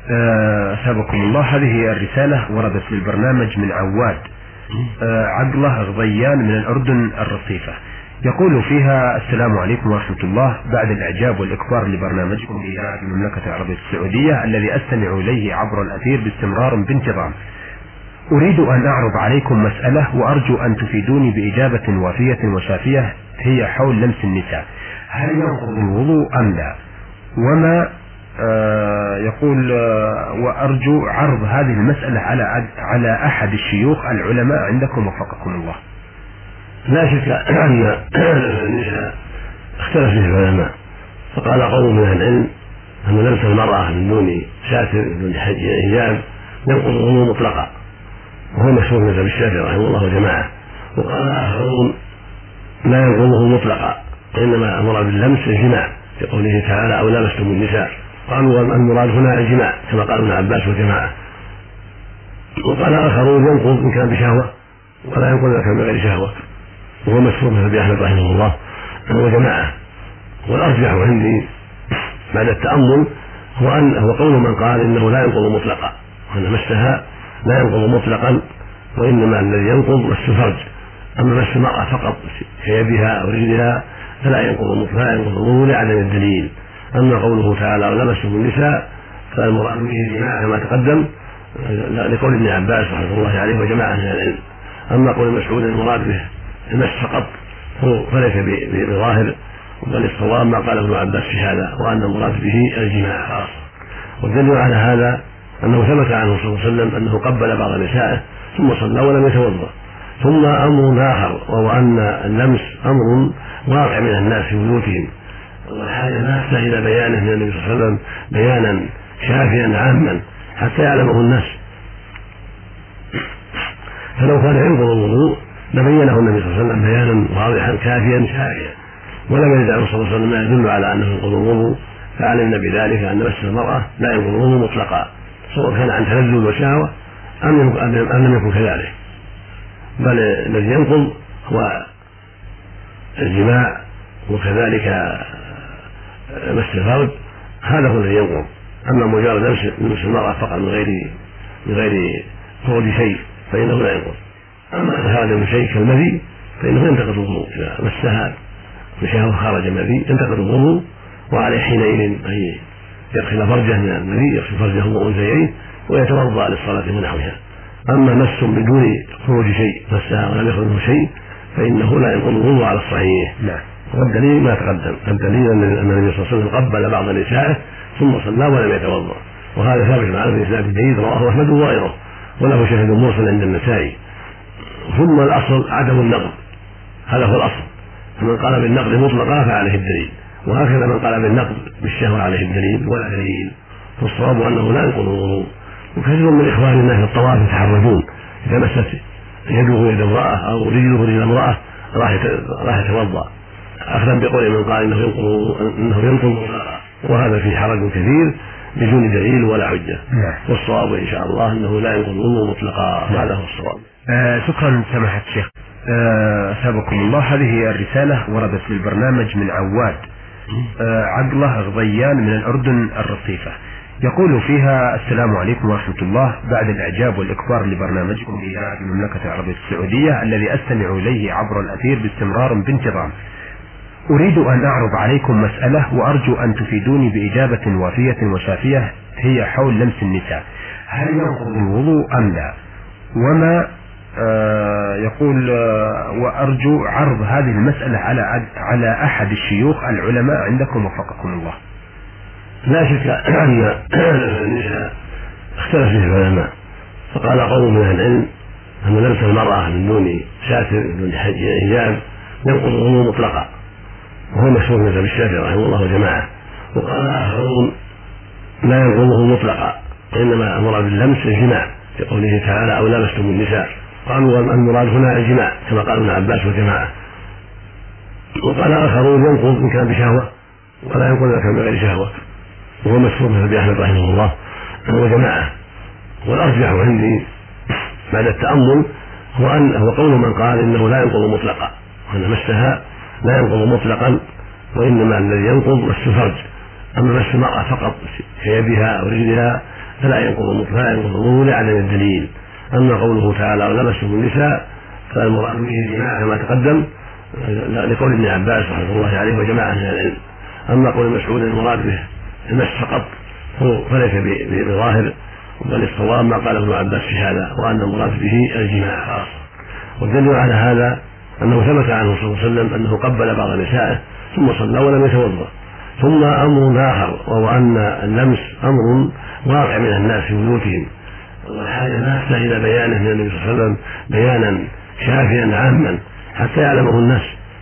أثابكم الله. هذه الرسالة وردت للبرنامج من عواد عقله غضيان من الأردن الرصيفة، يقول فيها: السلام عليكم ورحمة الله. بعد الإعجاب والإكبار لبرنامجكم إذاعة المملكة العربية السعودية الذي أستمع إليه عبر الأثير باستمرار بانتظام، أريد أن أعرض عليكم مسألة وأرجو أن تفيدوني بإجابة وافية وشافية، هي حول لمس النساء، هل ينقض الوضوء أم لا؟ وما يقول وأرجو عرض هذه المسألة على أحد الشيوخ العلماء عندكم وفقكم الله. لا شك أن النساء اختلف فيه العلماء، فقال قوم من العلم أن لمس المرأة من دون ساتر من دون حجاب ينقض الوضوء مطلقا، وهو مشهور مذهب الشافعي رحمه الله وجماعة. وقال آخرون لا ينقضه مطلقا، وإنما المراد باللمس الجماع في قوله تعالى: أو لمستم النساء، قالوا المراد هنا الجماع كما قال ابن عباس وجماعة. وقال آخرون ينقض إن كان بشهوة ولا ينقض إن كان بغير شهوة، وهو مشهور مذهب أحمد رحمه الله وجماعة. والأرجح عندي بعد التأمل هو قول من قال إنه لا ينقض مطلقا، وأن مسها لا ينقض مطلقا، وإنما الذي ينقض مس الفرج. أما مس المرأة فقط كيدها أو رجلها فلا ينقض الوضوء لعدم الدليل. أما قوله تعالى: ولمستم النساء، فالمراد به الجماع كما تقدم لقول ابن عباس رحمه الله عليه وجماعة من العلم. أما قول مسعود المراد به المس فقط فليس بظاهر، بل الصواب ما قال ابن عباس في هذا، وأن المراد به الجماع خاصة. والدليل على هذا أنه ثبت عنه صلى الله عليه وسلم أنه قبل بعض نسائه ثم صلى ولم يتوضأ. ثم أمر آخر وهو أن اللمس أمر واقع من الناس في بيوتهم، والحاجة ناسة إلى بيانه من النبي صلى الله عليه وسلم بيانا شافيا عاما حتى يعلمه الناس. فلو كان ينقض الوضوء لبينه النبي صلى الله عليه وسلم بيانا واضحا كافيا شافيا، ولم يرد عنه صلى الله عليه وسلم ما يدل على أنه ينقض الوضوء، فعلمنا بذلك أن مس المرأة لا ينقض الوضوء مطلقا، سواء كان عن تلذذ وشهوة أم لم يكن كذلك. بل الذي ينقض هو الجماع، وكذلك مس الفرج، هذا هو الذي ينقض. أما مجرد لمس المرأة فقط من غير خروج شيء فإنه لا ينقض. أما هذا من شيء كالمذي فإنه ينتقض الوضوء، إذا مسها بشهوة خرج المذي ينتقض الوضوء، وعليه حينئذ أن يغسل فرجه من المذي، يغسل فرجه وأنثييه ويتوضأ للصلاة ونحوها. أما مس بدون خروج شيء، مسها ولم يخرج منه شيء، فإنه لا ينقض الوضوء على الصحيح. والدليل ما تقدم، الدليل أن النبي صلى الله عليه وسلم قبل بعض نسائه ثم صلى ولم يتوضأ، وهذا ثابت معنا في إسناد جيد رواه أحمد وغيره، وله شاهد مرسل عند النسائي. ثم الأصل عدم النقض، هذا هو الأصل. فمن قال بالنقض مطلقا فعليه الدليل، وهكذا من قال بالنقض بالشهوة عليه الدليل ولا دليل. فالصواب أنه لا ينقض الوضوء. وكثير من إخواننا في الطواف يتحرجون إذا مست يده يد امرأة أو رجله رجل امرأة راح يتوضأ، أخذا بقول من قال إنه ينقض مطلقا، وهذا فيه حرج كثير بدون دليل ولا حجة. والصواب إن شاء الله أنه لا ينقض الوضوء مطلقا، هذا هو الصواب. شكرا سماحة الشيخ. أثابكم الله. هذه الرسالة وردت للبرنامج من عواد عقله غضيان من الأردن الرصيفة، يقول فيها: السلام عليكم ورحمة الله. بعد الإعجاب والإكبار لبرنامجكم إذاعة المملكة العربية السعودية الذي أستمع إليه عبر الأثير باستمرار بانتظام، أريد أن أعرض عليكم مسألة وأرجو أن تفيدوني بإجابة وافية وشافية، هي حول لمس النساء، هل ينقض الوضوء أم لا؟ وما يقول وأرجو عرض هذه المسألة على أحد الشيوخ العلماء عندكم وفقكم الله. لا شك أن النساء اختلف فيه العلماء، فقال قوم من العلم أن لمس المرأة من دون ساتر من دون حجاب ينقض الوضوء مطلقا، وهو مشهور مذهب الشافعي رحمه الله وجماعة. وقال آخرون لا ينقضه مطلقا، وإنما المراد باللمس الجماع في قوله تعالى: أو لمستم النساء، قالوا المراد هنا الجماع كما قال ابن عباس وجماعة. وقال آخرون ينقض إن كان بشهوة ولا ينقض إن كان بغير شهوة، وهو مشهور مذهب أحمد رحمه الله وجماعة. والأرجح عندي بعد التأمل هو قول من قال إنه لا ينقض مطلقا، وأن مسها لا ينقض مطلقا، وإنما الذي ينقض مس الفرج. أما مس المرأة فقط كيدها أو رجلها فلا ينقض الوضوء لعدم الدليل. أما قوله تعالى ولمستم النساء فالمراد به الجماع كما تقدم لقول ابن عباس رحمه الله عليه وجماعة من العلم. أما قول مسعود المراد به المس فقط فليس بظاهر، بل الصواب ما قاله ابن عباس في هذا، وأن المراد به الجماع خاصة. والدليل على هذا أنه ثبت عنه صلى الله عليه وسلم أنه قبل بعض نسائه ثم صلى ولم يتوضأ. ثم أمر آخر وهو أن اللمس أمر واقع من الناس في بيوتهم، والحاجة لا تحتاج إلى بيانه من النبي صلى الله عليه وسلم بيانا شافيا عاما حتى يعلمه الناس.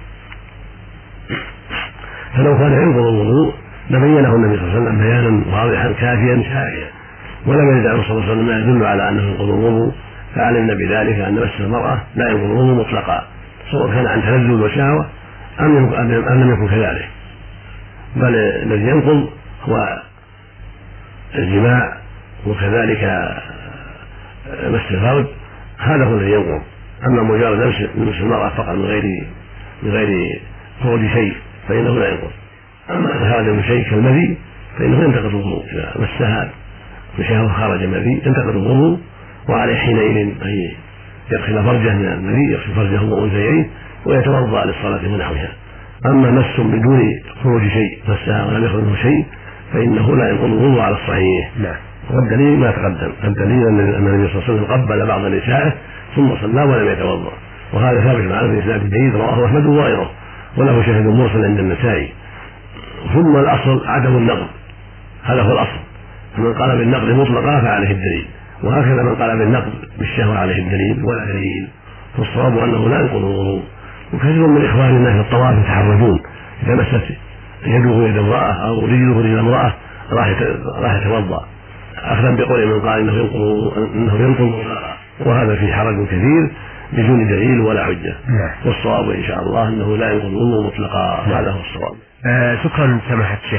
فلو كان ينقض الوضوء لبينه النبي صلى الله عليه وسلم بيانا واضحا كافيا شافيا، ولم يرد عنه صلى الله عليه وسلم ما يدل على أنه ينقض الوضوء، فعلمنا بذلك أن مس المرأة لا ينقض الوضوء مطلقا، سواء كان عن تلذذ وشهوة أم لم يكن كذلك، بل الذي ينقض هو الجماع وكذلك مس الفرج، هذا هو الذي ينقض. أما مجرد لمس المرأة فقط من غير خروج شيء فإنه لا ينقض. أما هذا من شيء كالمذي فإنه ينتقض الوضوء، إذا مسها بشهوة خرج مذي ينتقض الوضوء، وعليه حينئذ أن يغسل فرجه من المذي، يغسل فرجه وأنثيين ويتوضأ للصلاة ونحوها. أما مس بدون خروج شيء، مسها ولم يخرج منه شيء، فإنه لا ينقض الوضوء على الصحيح. والدليل ما تقدم، الدليل أن النبي صلى الله عليه وسلم قبل بعض نسائه ثم صلى ولم يتوضأ، وهذا ثابت معنا في إسناد جيد رواه أحمد وغيره، وله شاهد مرسل عند النسائي. ثم الأصل عدم النقض، هذا هو الأصل، فمن قال بالنقض مطلقا فعليه الدليل، وهكذا من قال بالنقض بالشهوة عليه الدليل ولا دليل. فالصواب أنه لا ينقض الوضوء. وكثير من إخواننا في الطواف يتحرجون إذا مست يده يد امرأة أو رجله رجل امرأة راح يتوضأ، أخذا بقول من قال إنه ينقض مطلقا، وهذا فيه حرج كثير بدون دليل ولا حجة. والصواب إن شاء الله أنه لا ينقض الوضوء مطلقا، هذا هو الصواب. شكرا سماحة الشيخ.